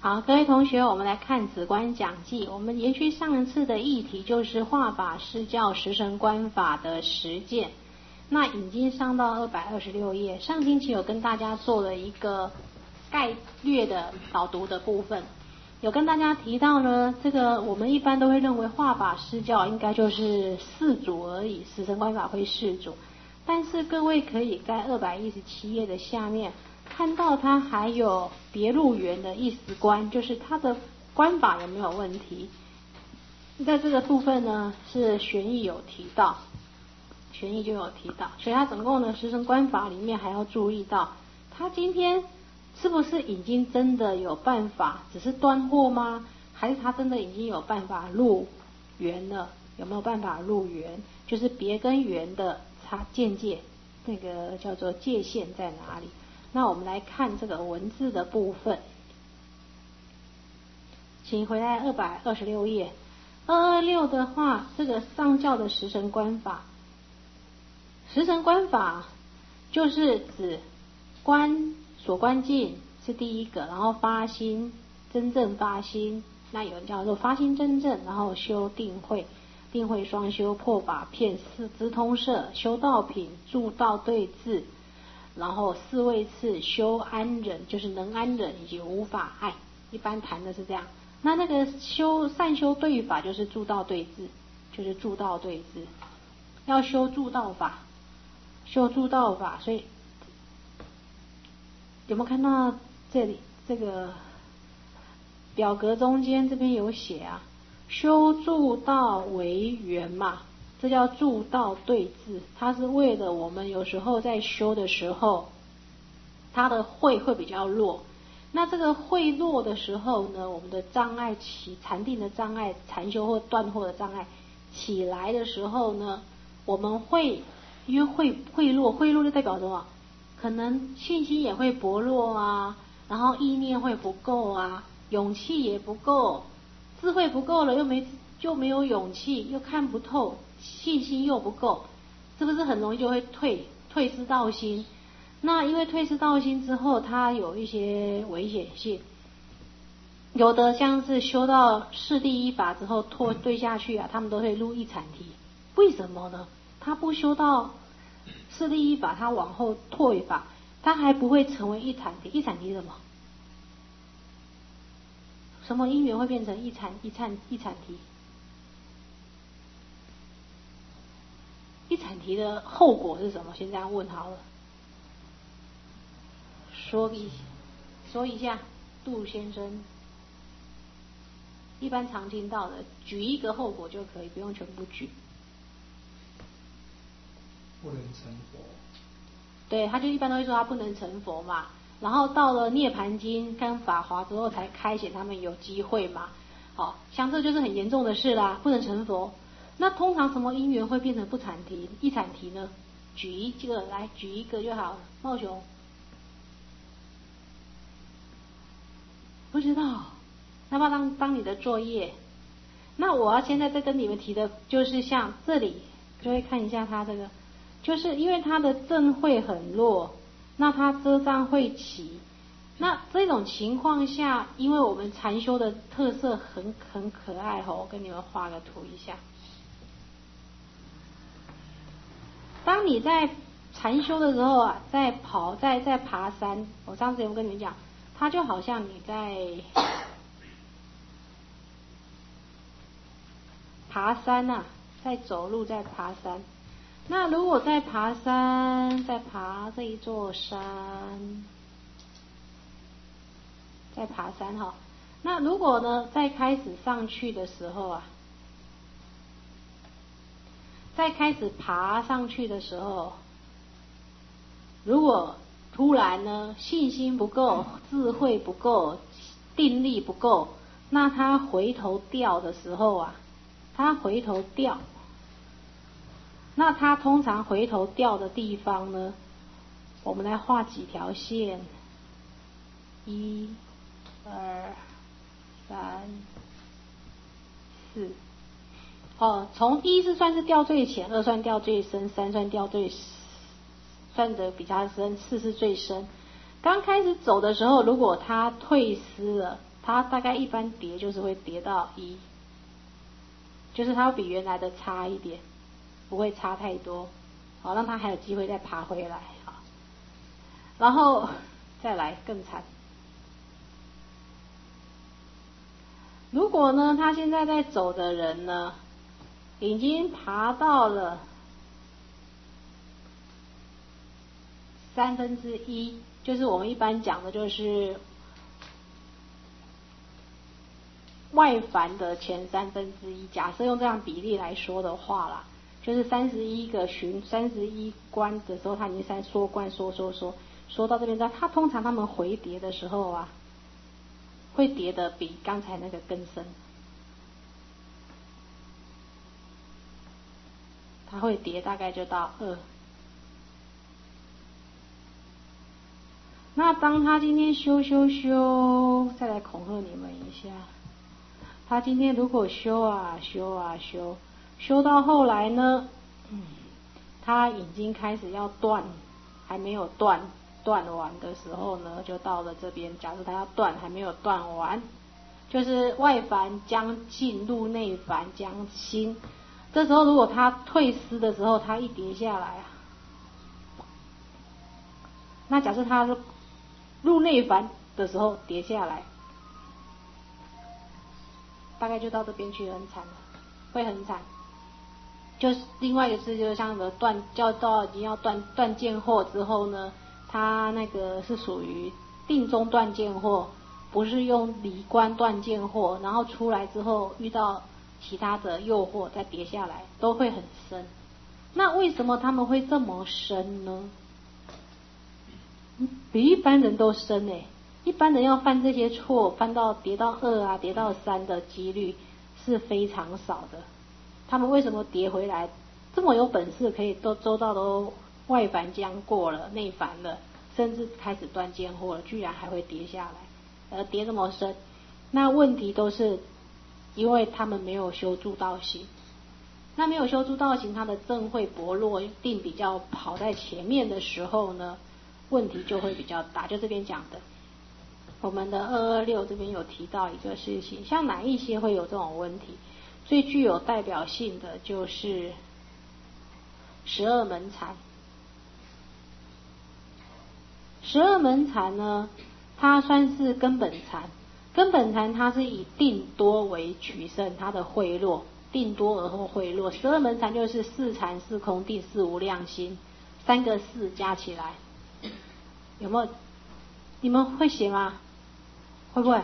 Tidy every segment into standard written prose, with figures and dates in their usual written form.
好，各位同学，我们来看止观讲记。我们延续上一次的议题，就是化法释教十神观法的实践。那已经上到226页，上星期有跟大家做了一个概略的导读的部分，有跟大家提到呢，这个我们一般都会认为化法释教应该就是4组而已，十神观法会4组，但是各位可以在217页的下面看到它还有别入缘的意识观，就是它的观法有没有问题。在这个部分呢，是玄义有提到，玄义就有提到，所以他总共的十神观法里面还要注意到，他今天是不是已经真的有办法只是断惑吗？还是他真的已经有办法入缘了？有没有办法入缘？就是别跟缘的见解，那个叫做界限在哪里？那我们来看这个文字的部分，请回来226页。226的话，这个上教的十神观法，十神观法就是指观所观境是第一个，然后发心，真正发心，那有人叫做发心真正，然后修定慧，定慧双修，破法片，直通摄，修道品，助道对治，然后4位次修安忍，就是能安忍以及无法爱，一般谈的是这样。那个善修对法就是助道对治，就是助道对治，要修助道法，修助道法。所以有没有看到这里这个表格中间这边有写啊？修助道为缘嘛，这叫助道对治，它是为了我们有时候在修的时候，它的慧会比较弱。那这个慧弱的时候呢，我们的障碍起禅定的障碍，禅修或断惑的障碍起来的时候呢，我们会因为慧弱就代表什么？可能信心也会薄弱啊，然后意念会不够啊，勇气也不够，智慧不够了，又没有勇气，又看不透，信心又不够，是不是很容易就会退失道心？那因为退失道心之后，它有一些危险性，有的像是修到四第一法之后退下去啊，他们都会入一禅提。为什么呢？他不修到四第一法，他往后退法，他还不会成为一禅提。一禅提是什么？什么因缘会变成一禅提？一禅提的后果是什么？先这样问好了。说一下，杜先生一般常听到的，举一个后果就可以，不用全部举。 不能成佛。 对，他就一般都会说他不能成佛嘛，然后到了涅槃经跟法华之后才开显他们有机会嘛。好，像这就是很严重的事啦，不能成佛。那通常什么因缘会变成不禅提、一禅提呢？举一个就好了。茂雄不知道，要不要当你的作业？那我要现在再跟你们提的就是像这里，各位看一下他这个，就是因为他的正慧很弱，那他遮障会起，那这种情况下，因为我们禅修的特色很可爱哦，我跟你们画个图一下。当你在禅修的时候啊，在爬山，我上次有跟你们讲，它就好像你在爬山啊，在走路，在爬山。那如果在爬山，在爬这一座山，在爬山哈，那如果呢，在开始上去的时候啊，在开始爬上去的时候，如果突然呢，信心不够，智慧不够，定力不够，那他回头掉的时候啊，那他通常回头掉的地方呢，我们来画几条线，1、2、3、4。从1是算是掉最浅，2算掉最深，3算掉算得比较深，4是最深。刚开始走的时候，如果他退失了， 它大概一般跌就是会跌到1，就是它会比原来的差一点，不会差太多，好，让它还有机会再爬回来，好，然后再来更惨。如果呢，他现在在走的人呢，已经爬到了1/3，就是我们一般讲的就是外凡的前1/3。假设用这样比例来说的话啦，就是31关的时候，他已经缩关缩到这边，他通常他们回跌的时候啊，会跌的比刚才那个更深，它会跌大概就到2。那当他今天修，再来恐吓你们一下，他今天如果修到后来呢，他已经开始要断，还没有断完的时候呢，就到了这边。假如他要断还没有断完，就是外凡将进入内凡将兴，这时候如果他退失的时候，他一跌下来啊，那假设他入内凡的时候跌下来，大概就到这边去，很惨了，会很惨。就是另外一个是，就是像的已经要断见惑之后呢，他那个是属于定中断见惑，不是用离观断见惑，然后出来之后遇到其他的诱惑再跌下来，都会很深。那为什么他们会这么深呢？比一般人都深欸。一般人要犯这些错，跌到2啊，跌到3的几率是非常少的。他们为什么跌回来这么有本事，可以都周到都外凡将过了，内凡了，甚至开始断见惑了，居然还会跌下来，跌这么深？那问题都是因为他们没有修助道行。那没有修助道行，他的正慧薄弱，定比较跑在前面的时候呢，问题就会比较大。就这边讲的，我们的226这边有提到一个事情，像哪一些会有这种问题？最具有代表性的就是12门禅。12门禅呢，它算是根本禅。根本禅它是以定多为取胜，它的慧落，定多而后慧落。12门禅就是4禅、4空定、4无量心，3个4加起来，有没有？你们会写吗？会不会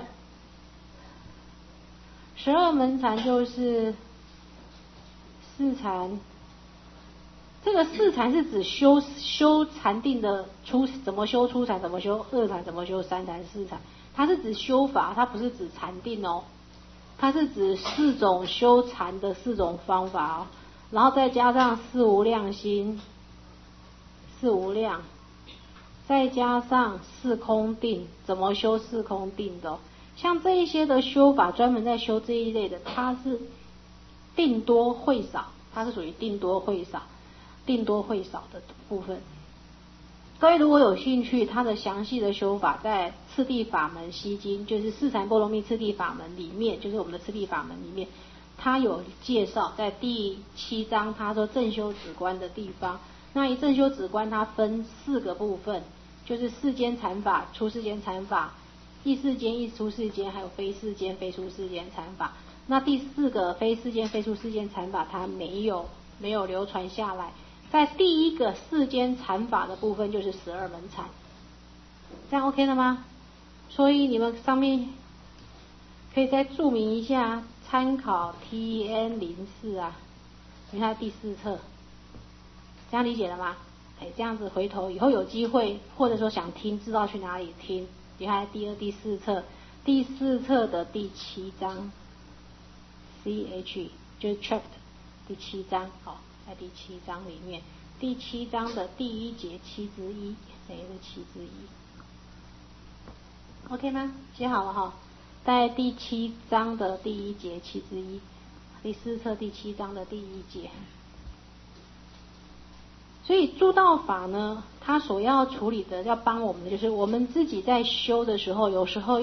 ？12门禅就是4禅，这个4禅是指修禅定的怎么修初禅，怎么修2禅，怎么修3禅、4禅，它是指修法，它不是指禅定哦，它是指4种修禅的4种方法哦，然后再加上4无量心，4无量，再加上4空定，怎么修4空定的哦？像这一些的修法，专门在修这一类的，它是定多慧少，它是属于定多慧少的部分。各位如果有兴趣，它的详细的修法在次第法门西经，就是4禅波罗蜜次第法门里面，就是我们的次第法门里面，它有介绍，在第7章，他说正修止观的地方。那一正修止观，它分4个部分，就是世间禅法、出世间禅法、意世间、意出世间，还有非世间、非出世间禅法。那第4个非世间、非出世间禅法，它没有流传下来。在第1个世间禅法的部分，就是12门禅。这样 OK 了吗？所以你们上面可以再注明一下，参考 TN04啊，你看第4册，这样理解了吗？这样子回头以后有机会，或者说想听，知道去哪里听。你看第4册，第4册的第7章 ，CH 就是 Tract 第7章，好，在第7章里面，第7章的第1节7之1，谁是7之1 ？OK 吗？写好了哈，在第7章的第1节7之1，第4册第7章的第1节。所以助道法呢，它所要处理的，要帮我们的，就是我们自己在修的时候，有时候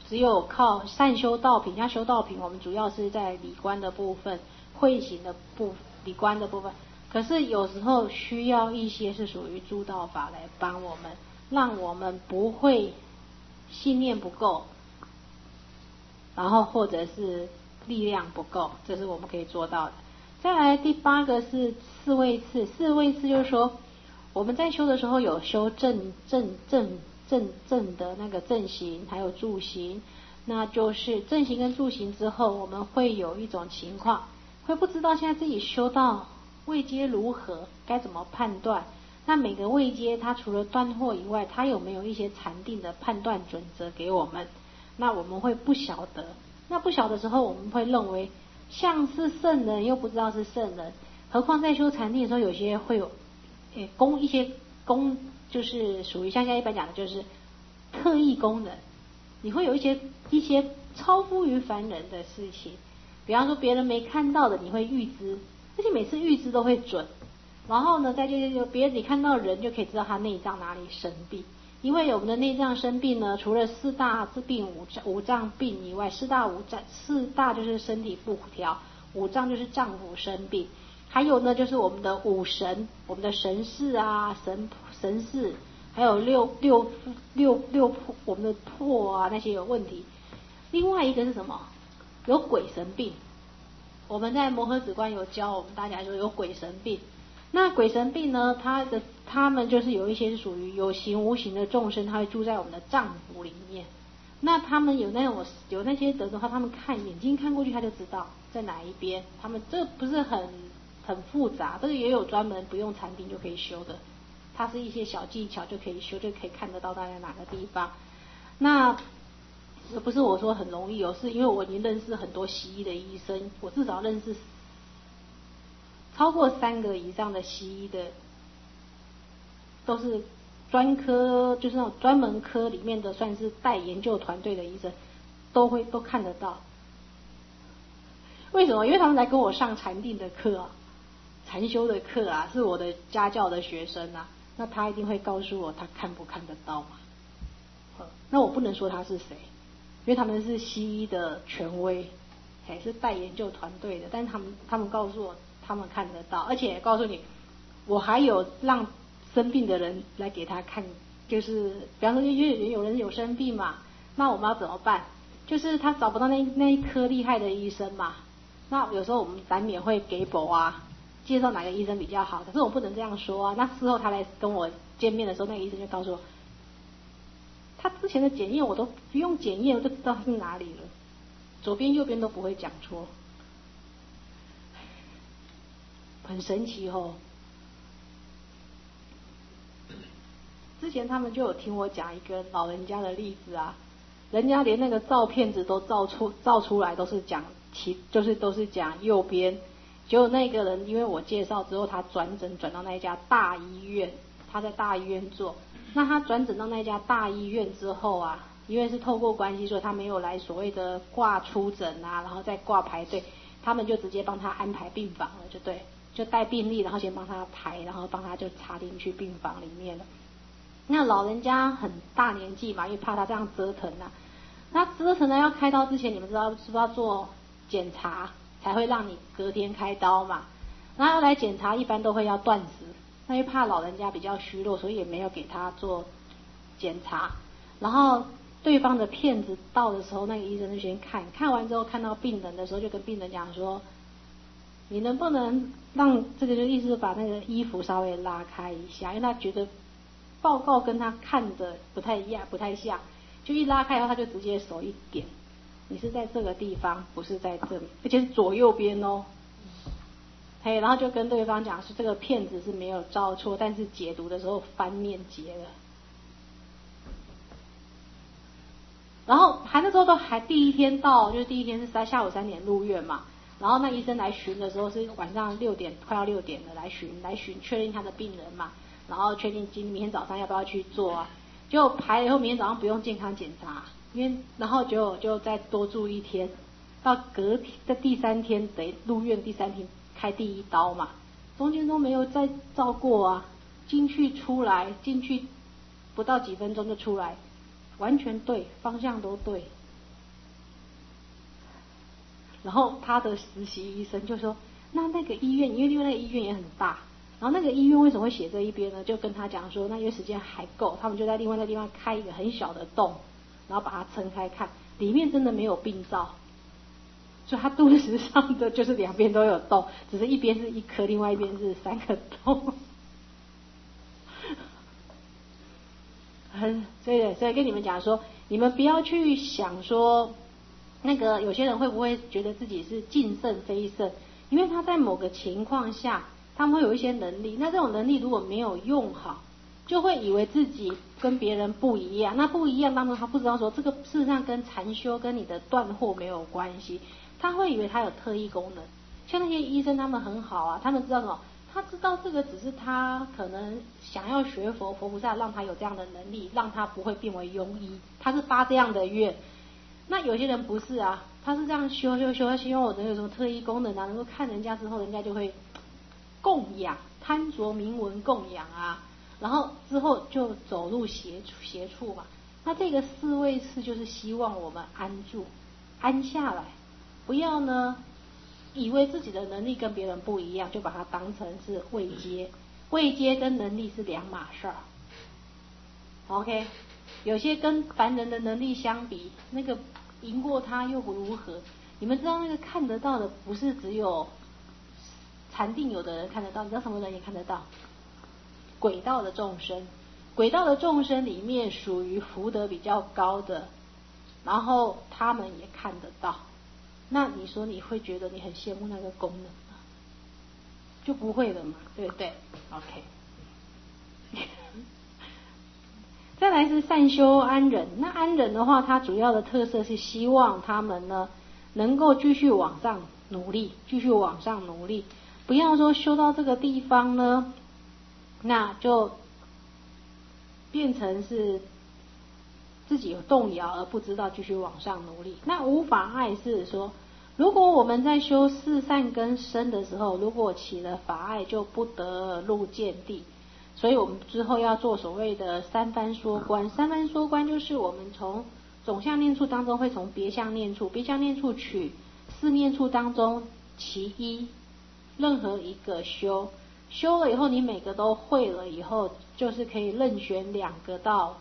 只有靠善修道品，像修道品，我们主要是在理观的部分，慧行的理观的部分。可是有时候需要一些是属于助道法来帮我们，让我们不会信念不够，然后或者是力量不够，这是我们可以做到的。再来第8个是四位次，四位次就是说我们在修的时候有修正的那个正行，还有助行。那就是正行跟助行之后，我们会有一种情况，会不知道现在自己修到位阶如何，该怎么判断。那每个位阶它除了断惑以外，它有没有一些禅定的判断准则给我们？那我们会不晓得。那不晓得的时候，我们会认为像是圣人，又不知道是圣人。何况在修禅定的时候，有些会有一些功，就是属于像现在一般讲的，就是特异功能。你会有一些超乎于凡人的事情，比方说别人没看到的，你会预知，而且每次预知都会准。然后呢，再就别人你看到人就可以知道他内脏哪里生病，因为我们的内脏生病呢，除了4大治病五脏病以外，四大就是身体不调，五脏就是脏腑生病，还有呢就是我们的五神，我们的神识啊，神识，还有六我们的魄啊那些有问题。另外一个是什么？有鬼神病。我们在摩诃止观有教我们大家说有鬼神病。那鬼神病呢，他们就是有一些是属于有形无形的众生，他会住在我们的脏腑里面。那他们有那些德的话，他们眼睛看过去他就知道在哪一边。他们这不是很复杂，这个也有专门不用禅定就可以修的，它是一些小技巧就可以修，就可以看得到大概哪个地方。那不是我说很容易是因为我已经认识很多西医的医生，我至少认识超过3个以上的西医的，都是专科，就是那种专门科里面的，算是带研究团队的医生，都看得到。为什么？因为他们来跟我上禅定的课啊，禅修的课啊，是我的家教的学生啊，那他一定会告诉我他看不看得到嘛。那我不能说他是谁，因为他们是西医的权威，是带研究团队的，但是他们告诉我他们看得到，而且告诉你，我还有让生病的人来给他看，就是比方说有人有生病嘛，那我们要怎么办？就是他找不到那一科厉害的医生嘛，那有时候我们难免会给补啊，介绍哪个医生比较好，可是我不能这样说啊。那事后他来跟我见面的时候，那个医生就告诉我，他之前的检验我都不用检验，我就知道是哪里了，左边右边都不会讲错，很神奇哦。之前他们就有听我讲一个老人家的例子啊，人家连那个照片子都照出来都是讲都是讲右边，结果那个人因为我介绍之后，他转到那一家大医院，他在大医院做，那他转诊到那家大医院之后啊，因为是透过关系，所以他没有来所谓的挂出诊啊，然后再挂排队，他们就直接帮他安排病房了，就带病历，然后先帮他排，然后帮他就插进去病房里面了。那老人家很大年纪嘛，因为怕他这样折腾啊，那折腾呢要开刀之前，你们知道是不是要做检查才会让你隔天开刀嘛？然后来检查一般都会要断食，那因为怕老人家比较虚弱，所以也没有给他做检查。然后对方的骗子到的时候，那个医生就先看完之后，看到病人的时候就跟病人讲说，你能不能让这个就意思把那个衣服稍微拉开一下，因为他觉得报告跟他看的不太像，就一拉开以后他就直接手一点，你是在这个地方，不是在这里，而且是左右边哦。然后就跟对方讲是这个骗子是没有照错，但是解读的时候翻面解了。然后那时候都还第一天到，就是第一天是下午3点入院嘛，然后那医生来巡的时候是晚上6点，快要6点了，来巡确认他的病人嘛，然后确定明天早上要不要去做啊，就排了以后明天早上不用健康检查，然后就再多住1天，到在第3天得入院，第3天开第1刀嘛，中间都没有再照过啊，进去不到几分钟就出来，完全对，方向都对， 然后他的实习医生就说，那个医院，因为那个医院也很大，然后那个医院为什么会写这一边呢？就跟他讲说，那因为时间还够，他们就在另外那地方开一个很小的洞，然后把它撑开看，里面真的没有病灶，所以他肚子上的就是两边都有洞，只是一边是一颗，另外一边是3个洞。所以跟你们讲说，你们不要去想说，那个有些人会不会觉得自己是尽胜非胜？因为他在某个情况下，他们会有一些能力，那这种能力如果没有用好，就会以为自己跟别人不一样。那不一样当中，他不知道说这个事实上跟禅修跟你的断惑没有关系，他会以为他有特异功能。像那些医生他们很好啊，他们知道什么？他知道这个只是他可能想要学佛菩萨让他有这样的能力，让他不会变为庸医，他是发这样的愿。那有些人不是啊，他是这样修，他希望我能有什么特异功能啊，能够看人家之后，人家就会供养，贪着名闻供养啊，然后之后就走入邪处嘛。那这个4位次就是希望我们安住，安下来，不要呢以为自己的能力跟别人不一样，就把它当成是位阶，位阶跟能力是两码事儿。OK， 有些跟凡人的能力相比，那个赢过他又如何？你们知道那个看得到的不是只有禅定有的人看得到，你知道什么人也看得到？轨道的众生，轨道的众生里面属于福德比较高的，然后他们也看得到。那你说你会觉得你很羡慕那个功能吗？就不会了嘛，对不对 ？OK。再来是善修安忍，那安忍的话，它主要的特色是希望他们呢能够继续往上努力，不要说修到这个地方呢，那就变成是自己有动摇而不知道继续往上努力。那无法爱是说，如果我们在修四善根身的时候，如果起了法爱，就不得入见地。所以我们之后要做所谓的3番说观，就是我们从总相念处当中会从别相念处取4念处当中其一，任何一个修了以后，你每个都会了以后，就是可以任选2个到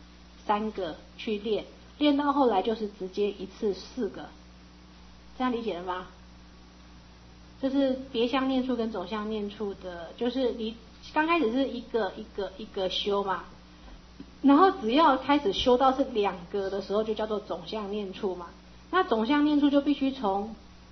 3个去练到后来就是直接一次4个，这样理解了吗？就是别相念处跟总相念处的，就是你刚开始是一个修嘛，然后只要开始修到是2个的时候，就叫做总相念处嘛。那总相念处就必须从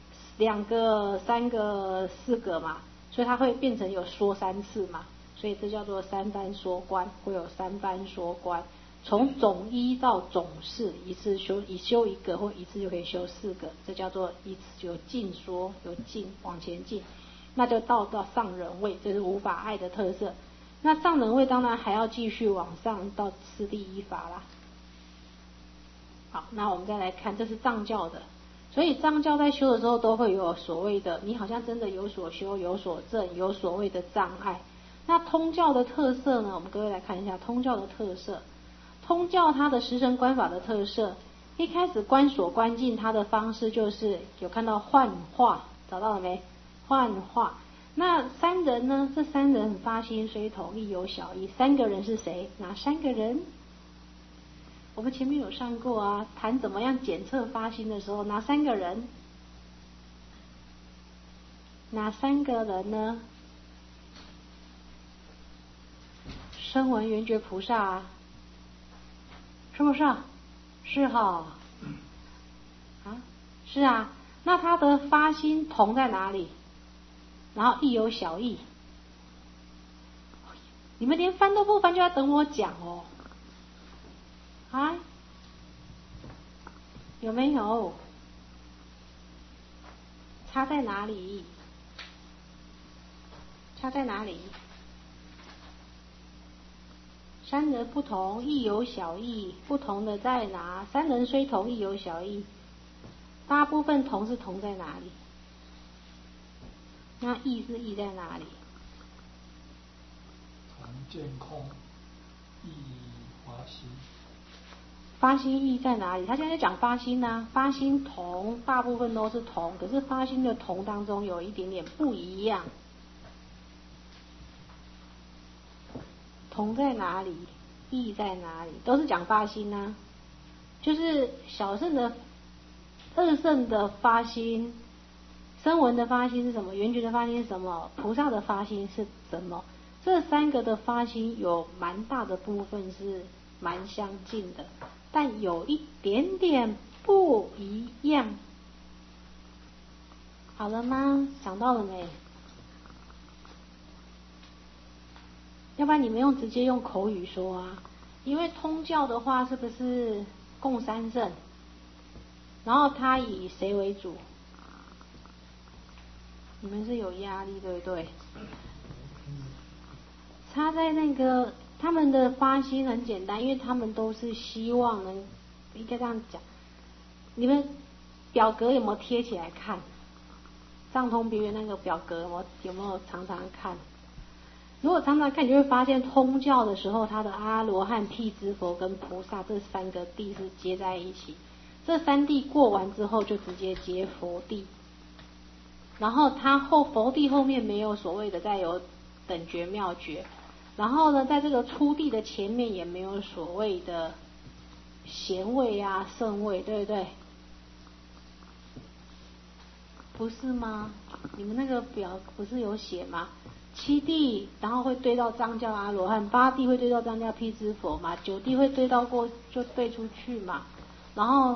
2个、3个、4个嘛，所以它会变成有说3次嘛，所以这叫做3番说观，会有3番说观。从总1到总4，一次修1个或一次就可以修4个，这叫做一次有进说，有进往前进，那就到上人位，这是无法爱的特色。那上人位当然还要继续往上到次第一法啦。好，那我们再来看，这是藏教的，所以藏教在修的时候都会有所谓的，你好像真的有所修、有所证、有所谓的障碍。那通教的特色呢？我们各位来看一下通教的特色。通教它的十神观法的特色，一开始观所观境，它的方式就是有看到幻化，找到了没？幻化。那3人呢？这3人发心虽同，亦有小异。3个人是谁？哪3个人？我们前面有上过啊，谈怎么样检测发心的时候，哪3个人？哪3个人呢？声闻缘觉菩萨啊，是不是啊？是哈，啊，是啊。那他的发心同在哪里？然后亦有小异。你们连翻都不翻，就要等我讲哦。啊，有没有？差在哪里？差在哪里？3人不同，亦有小异。不同的在哪？3人虽同，亦有小异。大部分同是同在哪里？那异是异在哪里？ 常见空，亦华西。 发心意在哪里？他现在讲发心啊，发心同，大部分都是同，可是发心的同当中有一点点不一样。同在哪里？意在哪里？都是讲发心啊，就是小圣的、二圣的发心，声闻的发心是什么？缘觉的发心是什么？菩萨的发心是什么？这三个的发心有蛮大的部分是蛮相近的，但有一点点不一样。好了吗？想到了没？要不然你们直接用口语说啊，因为通教的话是不是共三圣？然后他以谁为主？你们是有压力对不对？他在那个他们的发心很简单，因为他们都是希望能，应该这样讲。你们表格有没有贴起来看？藏通别院那个表格有没有常常看？如果常常看，你就会发现通教的时候，他的阿罗汉、辟支佛跟菩萨这三个地是接在一起。这三地过完之后，就直接接佛地。然后他佛地后面没有所谓的再有等觉妙觉。然后呢，在这个初地的前面也没有所谓的贤位啊、圣位，对不对？不是吗？你们那个表不是有写吗？7地，然后会对到藏教阿罗汉，8地会对到藏教辟支佛嘛，9地会对到过就对出去嘛，然后，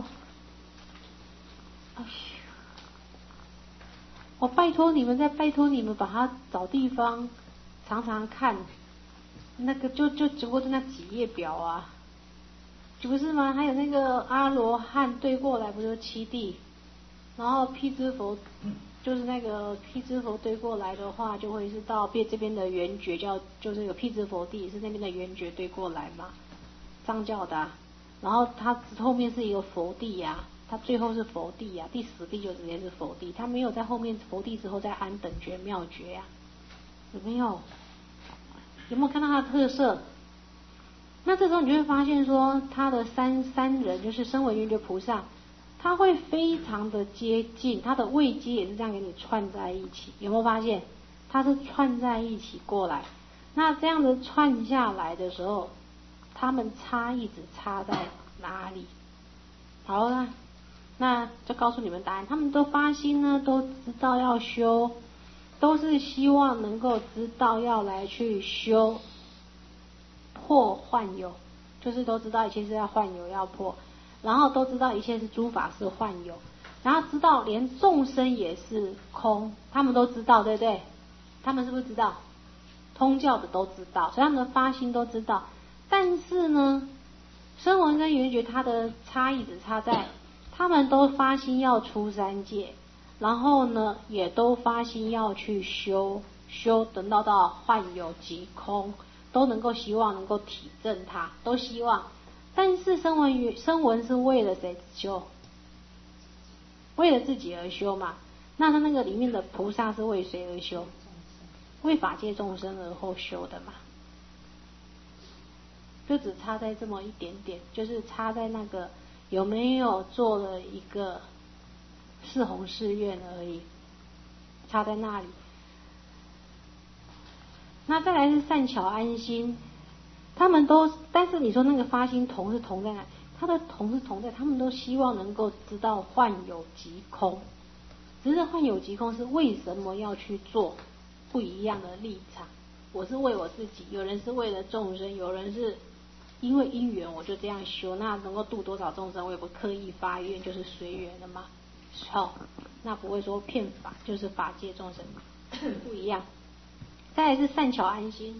我拜托你们，再拜托你们把它找地方常常看，那个就只不过是那几页表啊，不是吗？还有那个阿罗汉对过来不就是7地，然后辟支佛。就是那个辟支佛对过来的话，就会是到这边的缘觉就是有辟支佛地，是那边的缘觉对过来嘛，藏教的啊。然后它后面是一个佛地呀，它最后是佛地呀，第10地就直接是佛地，它没有在后面佛地之后再安等觉妙觉呀，有没有？有没有看到它的特色？那这时候你就会发现说，他的三人就是声闻缘觉菩萨。它会非常的接近，它的位阶也是这样给你串在一起，有没有发现？它是串在一起过来，那这样子串下来的时候，它们差异只差在哪里？好了，那就告诉你们答案。他们都发心呢，都知道要修，都是希望能够知道要来去修破幻有，就是都知道一切是要幻有要破。然后都知道一切是诸法是幻有，然后知道连众生也是空，他们都知道，对不对？他们是不是知道？通教的都知道，所以他们的发心都知道。但是呢，声闻跟缘觉它的差异只差在，他们都发心要出三界，然后呢，也都发心要去修，等到幻有即空，都能够希望能够体证它，都希望。但是声闻是为了谁修？为了自己而修嘛。那他那个里面的菩萨是为谁而修？为法界众生而后修的嘛。就只差在这么一点点，就是差在那个有没有做了一个四弘誓愿而已，差在那里。那再来是善巧安心。他们都，但是你说那个发心同是同在哪？他的同是同在，他们都希望能够知道幻有即空。只是幻有即空是为什么要去做不一样的立场？我是为我自己，有人是为了众生，有人是因为因缘我就这样修，那能够度多少众生，我也不刻意发愿，就是随缘的嘛。好，那不会说骗法，就是法界众生不一样。再来是善巧安心。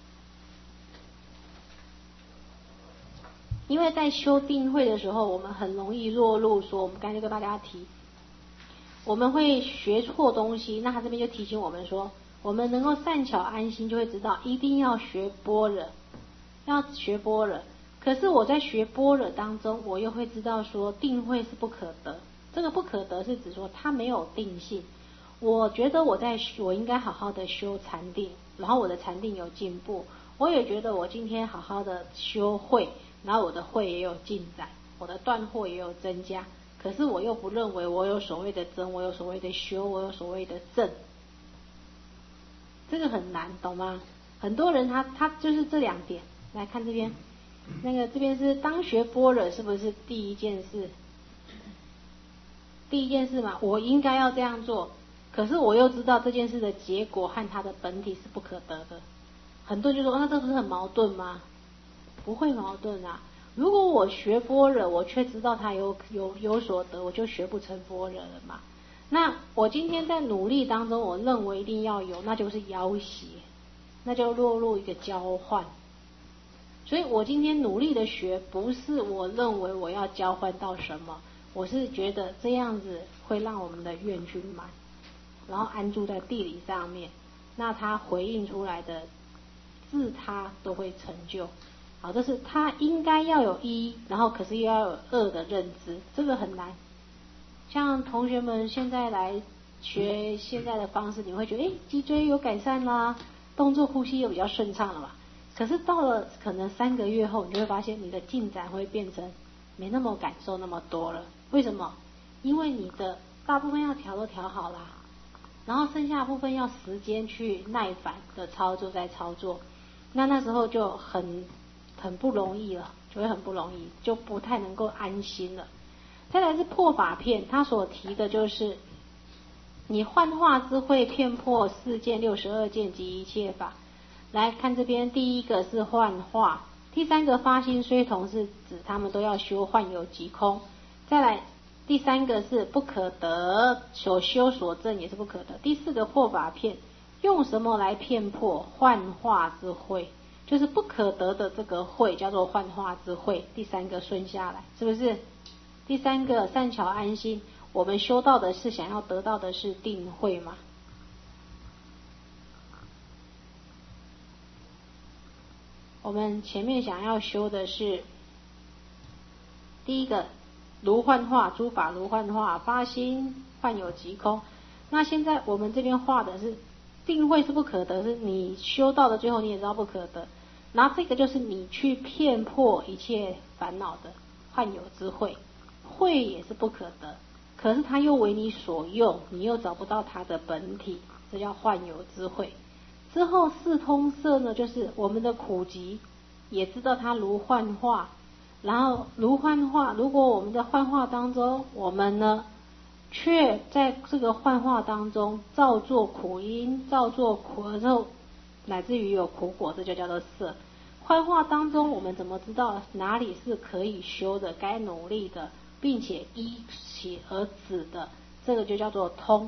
因为在修定慧的时候，我们很容易落入说，我们刚才就跟大家提，我们会学错东西。那他这边就提醒我们说，我们能够善巧安心，就会知道一定要学般若，要学般若。可是我在学般若当中，我又会知道说，定慧是不可得。这个不可得是指说它没有定性。我觉得我应该好好的修禅定，然后我的禅定有进步。我也觉得我今天好好的修慧。 然后我的慧也有进展，我的断惑也有增加，可是我又不认为我有所谓的真，我有所谓的修，我有所谓的正，这个很难，懂吗？很多人他就是这两点。来看这边，那个这边是当学般若，是不是第一件事？第一件事嘛，我应该要这样做，可是我又知道这件事的结果和它的本体是不可得的。很多人就说，那这不是很矛盾吗？不会矛盾啊。如果我学般若，我却知道它有所得，我就学不成般若了嘛。那我今天在努力当中，我认为一定要有，那就是要挟，那就落入一个交换。所以我今天努力的学，不是我认为我要交换到什么，我是觉得这样子会让我们的愿均满，然后安住在地理上面，那它回应出来的自他都会成就。好，这是他应该要有一，然后可是又要有二的认知，这个很难。像同学们现在来学现在的方式，你会觉得脊椎有改善啦，动作呼吸又比较顺畅了嘛。可是到了可能3个月后，你就会发现你的进展会变成没那么感受那么多了。为什么？因为你的大部分要调都调好啦，然后剩下的部分要时间去耐烦的操作再操作，那时候就很不容易了，就会很不容易，就不太能够安心了。再来是破法片，他所提的就是你幻化之慧遍破4见62见及一切法。来看这边，第一个是幻化，第3个发心虽同，是指他们都要修幻有即空。再来第3个是不可得，所修所证也是不可得。第4个破法片，用什么来骗破？幻化之慧，就是不可得的这个慧叫做幻化之慧。第3个顺下来，是不是？第3个善巧安心，我们修到的是想要得到的是定慧嘛？我们前面想要修的是第一个如幻化，诸法如幻化，发心幻有即空。那现在我们这边画的是定慧是不可得，是你修到的最后你也知道不可得，然后这个就是你去骗破一切烦恼的幻有之慧，慧也是不可得，可是它又为你所用，你又找不到它的本体，这叫幻有之慧。之后四通摄呢，就是我们的苦集也知道它如幻化，然后如幻化，如果我们在幻化当中，我们呢却在这个幻化当中造作苦因，造作苦，然后乃至于有苦果，这就叫做色。幻化当中我们怎么知道哪里是可以修的，该努力的，并且依其而止的，这个就叫做通。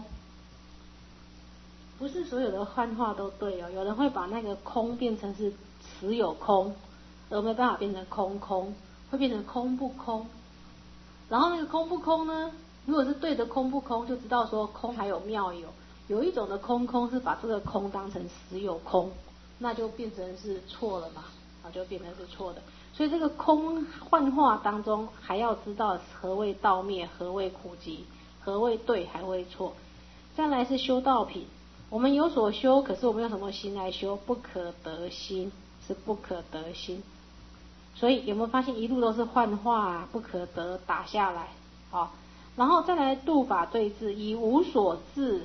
不是所有的幻化都对哦，有人会把那个空变成是实有空，而没办法变成空空，会变成空不空。然后那个空不空呢，如果是对的空不空，就知道说空还有妙有。有一种的空是把这个空当成实有空，那就变成是错了嘛，就变成是错的。所以这个空幻化当中，还要知道何谓道灭，何谓苦集，何谓对，还会错。再来是修道品。我们有所修，可是我们用什么心来修？不可得心，是不可得心。所以有没有发现一路都是幻化，不可得打下来？好，然后再来度法对治，以无所治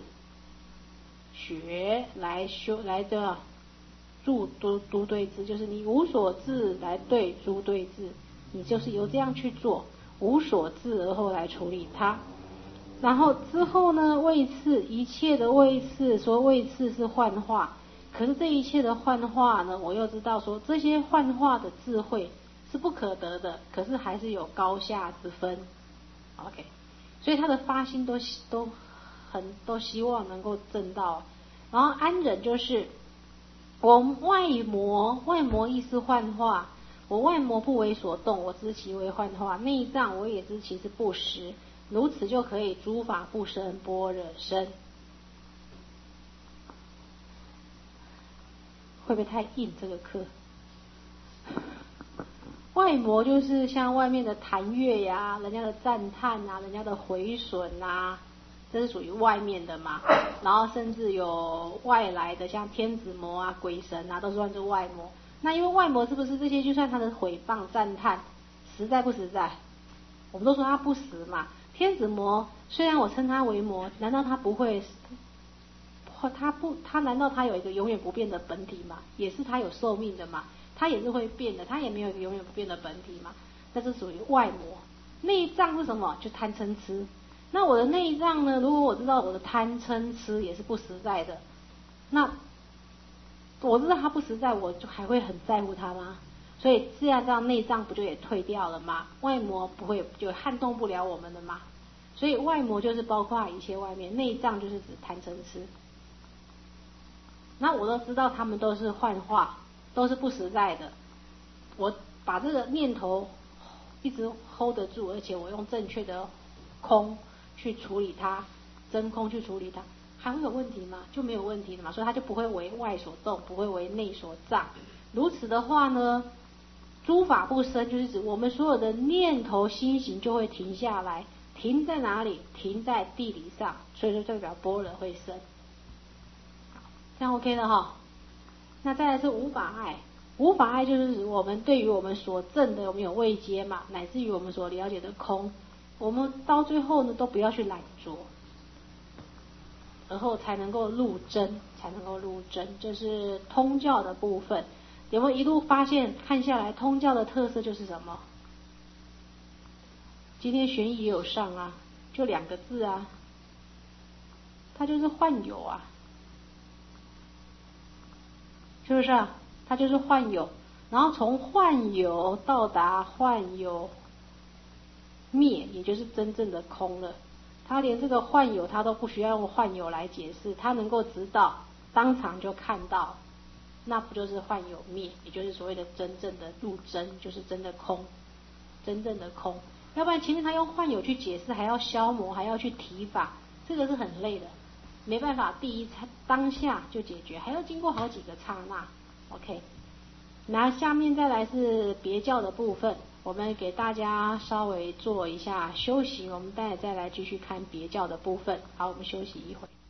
学来修，来的助诸对治，就是你无所治来对诸对治，你就是由这样去做，无所治而后来处理它。然后之后呢，位次，一切的位次，说位次是幻化，可是这一切的幻化呢，我又知道说这些幻化的智慧是不可得的，可是还是有高下之分。OK， 所以他的发心都希望能够证到。然后安忍就是我外魔亦是幻化，我外魔不为所动，我知其为幻化，内脏我也知其是不实。如此就可以诸法不生，般若生。会不会太硬这个课？外魔就是像外面的弹乐呀，人家的赞叹啊，人家的毁损啊，这是属于外面的嘛。然后甚至有外来的，像天子魔啊、鬼神啊，都算是外魔。 那因为外魔是不是这些就算他的毁谤赞叹，实在不实在？我们都说他不实嘛。天子魔虽然我称他为魔，难道他不会？他难道他有一个永远不变的本体吗？也是他有寿命的嘛，他也是会变的，他也没有一个永远不变的本体嘛。那是属于外魔。内脏是什么？就贪嗔痴。那我的内脏呢？如果我知道我的贪嗔痴也是不实在的，那我知道它不实在，我就还会很在乎它吗？所以这样内脏不就也退掉了吗？外魔不会就撼动不了我们的吗？所以外魔就是包括一切外面，内脏就是指贪嗔痴。那我都知道他们都是幻化，都是不实在的。我把这个念头一直 hold 得住，而且我用正确的空去处理它，真空去处理它，还会有问题吗？就没有问题的嘛，所以它就不会为外所动，不会为内所障。如此的话呢，诸法不生，就是指我们所有的念头心行就会停下来，停在哪里？停在地理上，所以说代表般若会生。这样 OK 的哈。那再来是无法爱，无法爱就是指我们对于我们所证的，我们有位阶嘛，乃至于我们所了解的空，我们到最后呢都不要去懒着，而后才能够入真，才能够入真，这是通教的部分。有没有一路发现看下来，通教的特色就是什么？今天玄疑也有上啊，就2个字啊，它就是幻有啊。是不是啊？它就是幻有，然后从幻有到达幻有灭，也就是真正的空了。他连这个幻有他都不需要用幻有来解释，他能够知道，当场就看到，那不就是幻有灭，也就是所谓的真正的入真，就是真的空，真正的空。要不然前面他用幻有去解释，还要消磨，还要去提法，这个是很累的。没办法，第一当下就解决，还要经过好几个刹那。OK， 那下面再来是别教的部分，我们给大家稍微做一下休息，我们待会再来继续看别教的部分。好，我们休息一会。